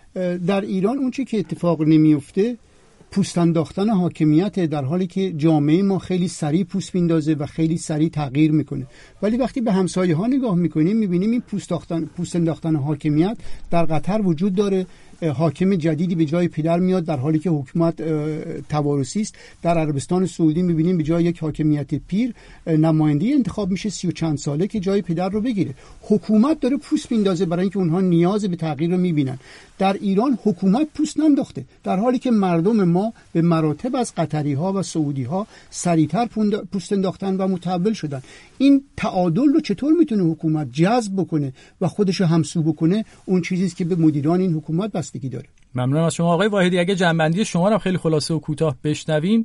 در ایران اون چی که اتفاق نمیفته پوست انداختن حاکمیت، در حالی که جامعه ما خیلی سریع پوست میندازه و خیلی سریع تغییر میکنه. ولی وقتی به همسایه ها نگاه میکنیم میبینیم این پوست انداختن حاکمیت در قطر وجود داره. حاکم جدیدی به جای پدر میاد در حالی که حکومت توارثی است. در عربستان سعودی می‌بینیم به جای یک حاکمیت پیر نماینده انتخاب میشه 30 و چند ساله که جای پدر رو بگیره. حکومت داره پوست میندازه برای اینکه اونها نیاز به تغییر رو می‌بینن. در ایران حکومت پوست ننداخته، در حالی که مردم ما به مراتب از قطری‌ها و سعودی‌ها سریعتر پوست انداختن و متحول شدن. این تعادل رو چطور میتونه حکومت جذب بکنه و خودش رو همسو بکنه؟ اون چیزی است که به مدیران این حکومت بستگی داره. ممنونم از شما آقای واحدی. اگه جنبندی شما رو خیلی خلاصه و کوتاه بشنویم.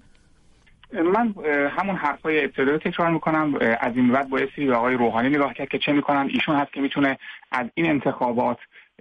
من همون حرفای ابتدایی تکرار میکنم. از این بعد بایستی به آقای روحانی نگاه کرد که چه میکنن. ایشون هست که میتونه از این انتخابات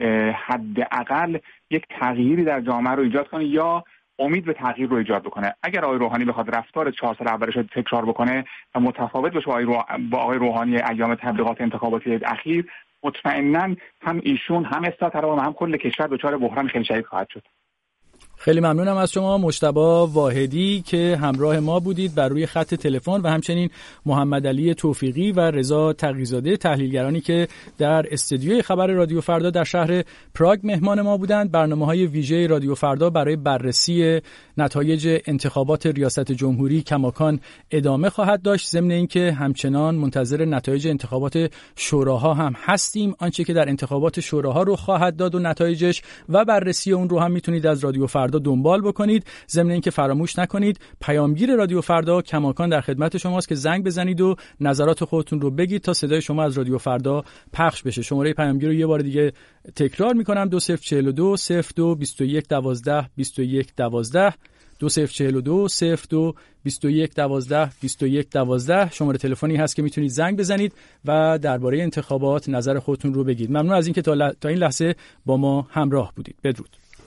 حداقل یک تغییری در جامعه رو ایجاد کنه یا امید به تغییر رو ایجاد بکنه. اگر آقای روحانی بخواد رفتار 4 سال اولش رو تکرار بکنه و متفاوت باشه با آقای روحانی ایام تبلیغات انتخاباتی اخیر، مطمئناً هم ایشون هم استاترا و هم کل کشور دچار بحران خیلی شدید خواهد شد. خیلی ممنونم از شما مجتبی واحدی که همراه ما بودید بر روی خط تلفن و همچنین محمد علی توفیقی و رضا تقی‌زاده تحلیلگرانی که در استودیوی خبر رادیو فردا در شهر پراگ مهمان ما بودند. برنامه‌های ویژه رادیو فردا برای بررسی نتایج انتخابات ریاست جمهوری کماکان ادامه خواهد داشت، ضمن اینکه همچنان منتظر نتایج انتخابات شوراها هم هستیم. آنچه که در انتخابات شوراها رو خواهد داد و نتایجش و بررسی اون رو هم میتونید از رادیو فردا دنبال بکنید. ضمن اینکه فراموش نکنید پیامگیر رادیو فردا کماکان در خدمت شماست که زنگ بزنید و نظرات خودتون رو بگید تا صدای شما از رادیو فردا پخش بشه. شماره پیامگیر رو یه بار دیگه تکرار میکنم: 2042 02 21 12 21 12 2042 02 21 12 21 12 شماره تلفنی هست که میتونید زنگ بزنید و درباره انتخابات نظر خودتون رو بگید. ممنون از اینکه تا این لحظه با ما همراه بودید. بدرود.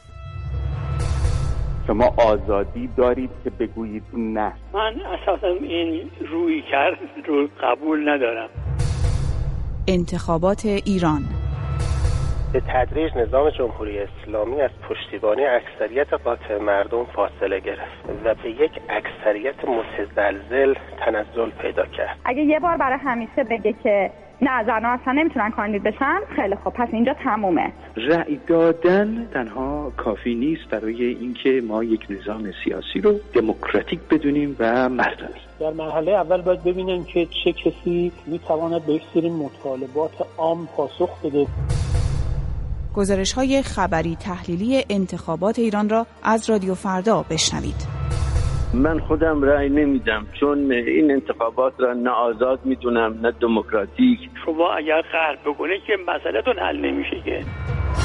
شما آزادی دارید که بگویید نه. من اساسا این روی کرد رو قبول ندارم. انتخابات ایران به تدریج نظام جمهوری اسلامی از پشتیبانی اکثریت قاطع مردم فاصله گرفت و به یک اکثریت متزلزل تنزل پیدا کرد. اگه یه بار برای همیشه بگه که نه زن‌ها اصلا نمیتونن کاندید بشن، خیلی خب پس اینجا تمومه. رأی دادن تنها کافی نیست برای اینکه ما یک نظام سیاسی رو دموکراتیک بدونیم و مردمی. در مرحله اول باید ببینیم که چه کسی میتواند به یک سری مطالبات عام پاسخ بده. گزارش‌های خبری تحلیلی انتخابات ایران را از رادیو فردا بشنوید. من خودم رأی نمیدم چون این انتخابات را نه آزاد میدونم نه دموکراتیک. شما اگر قهر بکنه که مسئله‌تون حل نمیشه که.